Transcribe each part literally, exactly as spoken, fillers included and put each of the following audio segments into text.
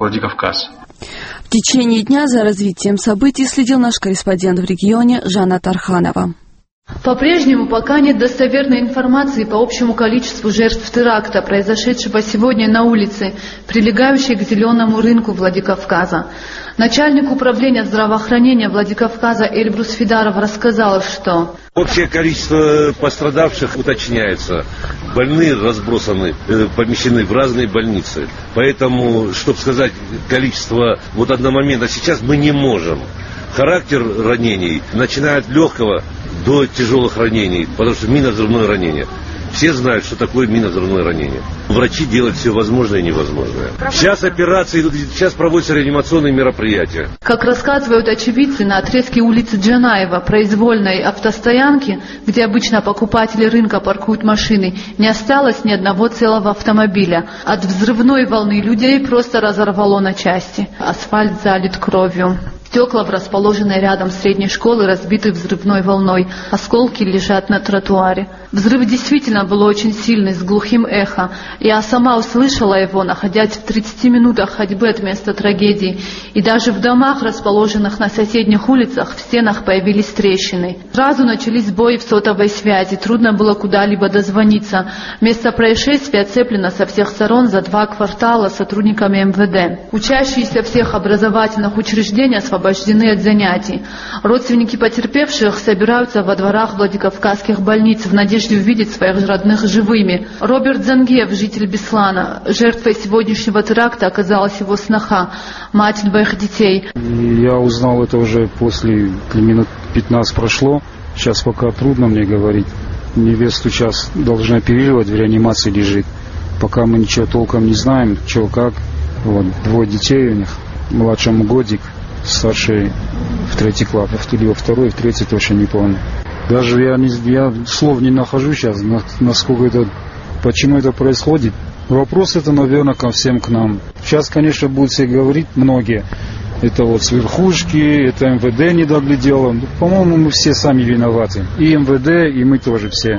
Владикавказ. В течение дня за развитием событий следил наш корреспондент в регионе Жанна Тарханова. По-прежнему пока нет достоверной информации по общему количеству жертв теракта, произошедшего сегодня на улице, прилегающей к Зеленому рынку Владикавказа. Начальник управления здравоохранения Владикавказа Эльбрус Фидаров рассказал, что общее количество пострадавших уточняется. Больные разбросаны, помещены в разные больницы. Поэтому, чтобы сказать количество вот одномоментно сейчас, мы не можем. Характер ранений, начиная от легкого до тяжелых ранений, потому что минно-взрывное ранение. Все знают, что такое минно-взрывное ранение. Врачи делают все возможное и невозможное. Сейчас операции, сейчас проводятся реанимационные мероприятия. Как рассказывают очевидцы, на отрезке улицы Джанаева, произвольной автостоянки, где обычно покупатели рынка паркуют машины, не осталось ни одного целого автомобиля. От взрывной волны людей просто разорвало на части. Асфальт залит кровью. Стекла в расположенной рядом средней школы разбиты взрывной волной. Осколки лежат на тротуаре. Взрыв действительно был очень сильный, с глухим эхо. Я сама услышала его, находясь в тридцати минутах ходьбы от места трагедии. И даже в домах, расположенных на соседних улицах, в стенах появились трещины. Сразу начались сбои в сотовой связи. Трудно было куда-либо дозвониться. Место происшествия оцеплено со всех сторон за два квартала сотрудниками эм вэ дэ. Учащиеся всех образовательных учреждений освобождены освобождены от занятий. Родственники потерпевших собираются во дворах владикавказских больниц в надежде увидеть своих родных живыми. Роберт Зангиев, житель Беслана, жертвой сегодняшнего теракта оказалась его сноха, мать двоих детей. Я узнал это уже после минут пятнадцать прошло. Сейчас пока трудно мне говорить. Невесту сейчас должны оперировать, в реанимации лежит. Пока мы ничего толком не знаем, что как. Вот, двое детей у них, младшему годик, старший в третий класс, либо второй, в третий точно не помню. Даже я, не, я слов не нахожу сейчас, насколько это, почему это происходит. Вопрос это, наверное, ко всем к нам. Сейчас, конечно, будут все говорить многие. Это вот с верхушки, это эм вэ дэ не доглядело. По-моему, мы все сами виноваты. И эм вэ дэ, и мы тоже все.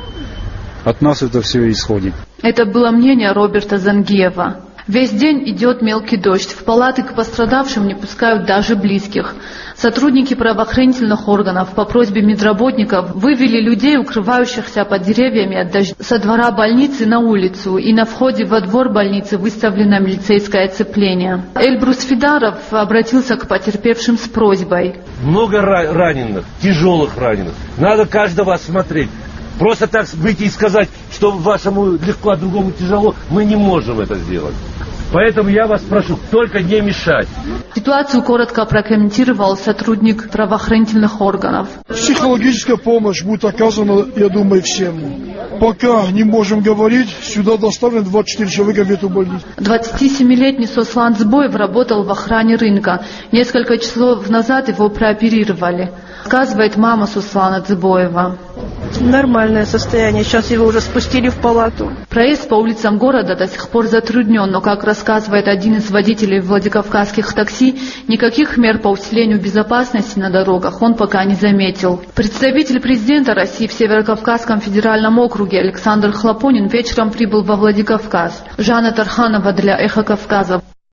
От нас это все исходит. Это было мнение Роберта Зангиева. Весь день идет мелкий дождь. В палаты к пострадавшим не пускают даже близких. Сотрудники правоохранительных органов по просьбе медработников вывели людей, укрывающихся под деревьями от дождя, со двора больницы на улицу, и на входе во двор больницы выставлено милицейское оцепление. Эльбрус Фидаров обратился к потерпевшим с просьбой. Много раненых, тяжелых раненых. Надо каждого осмотреть. Просто так выйти и сказать, что вашему легко, а другому тяжело, мы не можем это сделать. Поэтому я вас прошу, только не мешать. Ситуацию коротко прокомментировал сотрудник правоохранительных органов. Психологическая помощь будет оказана, я думаю, всем. Пока не можем говорить, сюда доставлено двадцать четыре человека в эту больницу. двадцатисемилетний Сослан Дзбоев работал в охране рынка. Несколько часов назад его прооперировали. Сказывает мама Суслана Дзбоева. Нормальное состояние. Сейчас его уже спустили в палату. Проезд по улицам города до сих пор затруднен, но, как рассказывает один из водителей владикавказских такси, никаких мер по усилению безопасности на дорогах он пока не заметил. Представитель президента России в Северокавказском федеральном округе Александр Хлопонин вечером прибыл во Владикавказ. Жанна Тарханова для Эхо Кавказа.